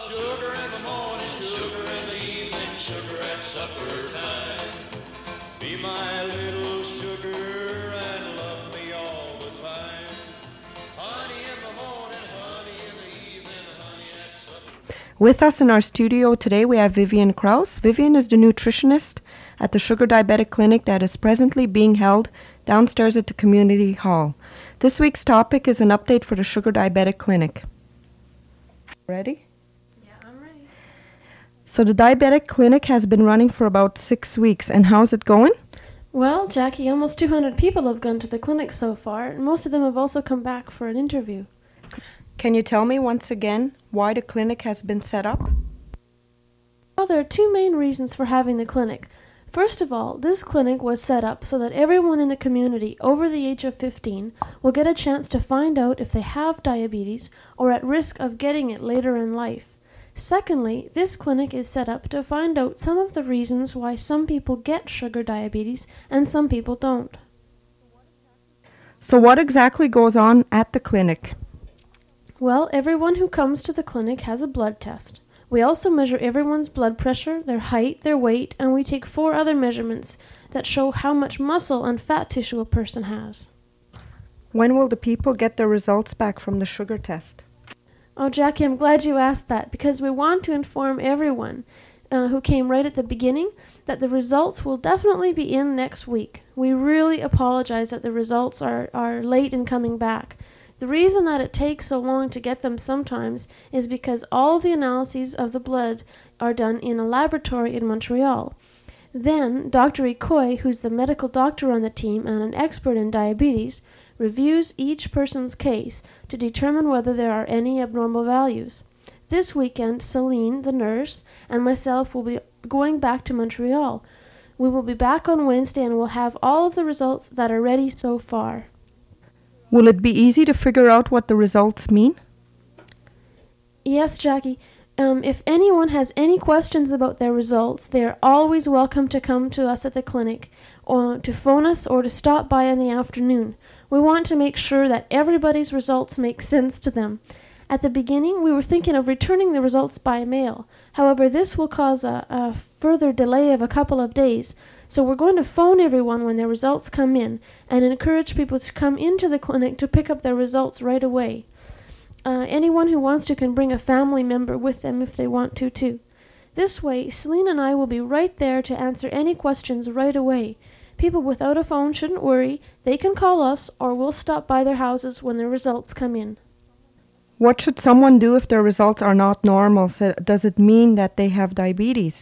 Sugar in the morning, sugar in the evening, sugar at supper time. Be my little sugar and love me all the time. Honey in the morning, honey in the evening, honey at supper. With us in our studio today we have Vivian Kraus. Vivian is the nutritionist at the Sugar Diabetic Clinic that is presently being held downstairs at the community hall. This week's topic is an update for the Sugar Diabetic Clinic. Ready? Yeah, I'm ready. So the Diabetic Clinic has been running for about 6 weeks, and how's it going? Well, Jackie, almost 200 people have gone to the clinic so far, and most of them have also come back for an interview. Can you tell me once again why the clinic has been set up? Well, there are two main reasons for having the clinic. First of all, this clinic was set up so that everyone in the community over the age of 15 will get a chance to find out if they have diabetes or at risk of getting it later in life. Secondly, this clinic is set up to find out some of the reasons why some people get sugar diabetes and some people don't. So what exactly goes on at the clinic? Well, everyone who comes to the clinic has a blood test. We also measure everyone's blood pressure, their height, their weight, and we take 4 other measurements that show how much muscle and fat tissue a person has. When will the people get their results back from the sugar test? Oh, Jackie, I'm glad you asked that, because we want to inform everyone who came right at the beginning that the results will definitely be in next week. We really apologize that the results are late in coming back. The reason that it takes so long to get them sometimes is because all the analyses of the blood are done in a laboratory in Montreal. Then, Dr. Ikoy, who's the medical doctor on the team and an expert in diabetes, reviews each person's case to determine whether there are any abnormal values. This weekend, Celine, the nurse, and myself will be going back to Montreal. We will be back on Wednesday and will have all of the results that are ready so far. Will it be easy to figure out what the results mean? Yes, Jackie. If anyone has any questions about their results, they are always welcome to come to us at the clinic, or to phone us, or to stop by in the afternoon. We want to make sure that everybody's results make sense to them. At the beginning, we were thinking of returning the results by mail. However, this will cause a further delay of a couple of days. So we're going to phone everyone when their results come in and encourage people to come into the clinic to pick up their results right away. Anyone who wants to can bring a family member with them if they want to too. This way, Celine and I will be right there to answer any questions right away. People without a phone shouldn't worry. They can call us or we'll stop by their houses when their results come in. What should someone do if their results are not normal? So does it mean that they have diabetes?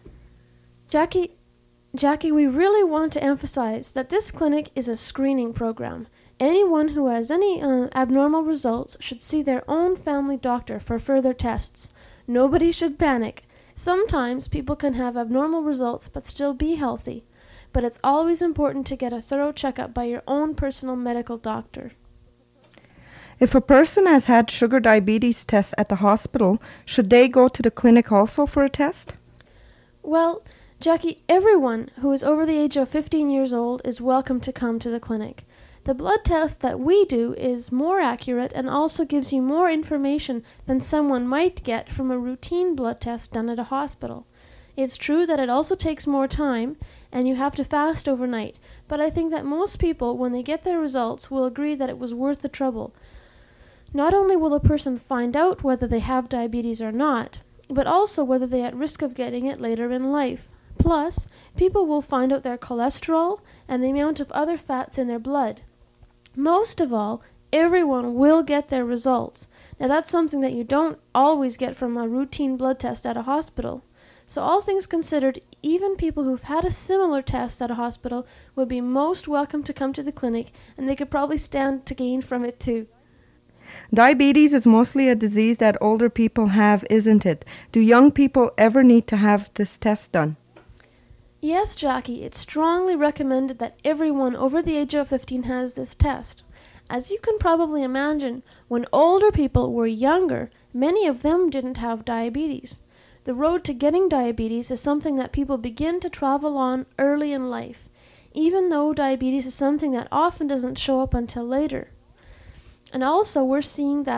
Jackie, we really want to emphasize that this clinic is a screening program. Anyone who has any abnormal results should see their own family doctor for further tests. Nobody should panic. Sometimes people can have abnormal results but still be healthy. But it's always important to get a thorough checkup by your own personal medical doctor. If a person has had sugar diabetes tests at the hospital, should they go to the clinic also for a test? Well, Jackie, everyone who is over the age of 15 years old is welcome to come to the clinic. The blood test that we do is more accurate and also gives you more information than someone might get from a routine blood test done at a hospital. It's true that it also takes more time and you have to fast overnight, but I think that most people, when they get their results, will agree that it was worth the trouble. Not only will a person find out whether they have diabetes or not, but also whether they are at risk of getting it later in life. Plus, people will find out their cholesterol and the amount of other fats in their blood. Most of all, everyone will get their results. Now that's something that you don't always get from a routine blood test at a hospital. So all things considered, even people who've had a similar test at a hospital would be most welcome to come to the clinic, and they could probably stand to gain from it too. Diabetes is mostly a disease that older people have, isn't it? Do young people ever need to have this test done? Yes, Jackie, it's strongly recommended that everyone over the age of 15 has this test. As you can probably imagine, when older people were younger, many of them didn't have diabetes. The road to getting diabetes is something that people begin to travel on early in life, even though diabetes is something that often doesn't show up until later. And also we're seeing that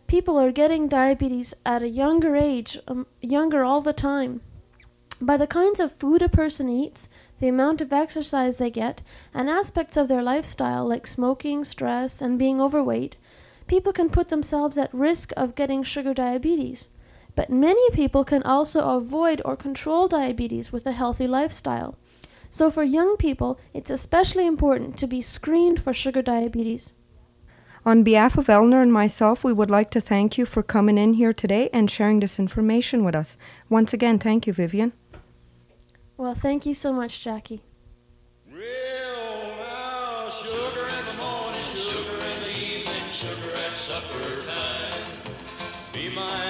people are getting diabetes at a younger age, younger all the time. By the kinds of food a person eats, the amount of exercise they get, and aspects of their lifestyle like smoking, stress, and being overweight, people can put themselves at risk of getting sugar diabetes. But many people can also avoid or control diabetes with a healthy lifestyle. So for young people, it's especially important to be screened for sugar diabetes. On behalf of Eleanor and myself, we would like to thank you for coming in here today and sharing this information with us. Once again, thank you, Vivian. Well, thank you so much, Jackie. Well, now, sugar in the morning, sugar in the evening, sugar at supper time. Be my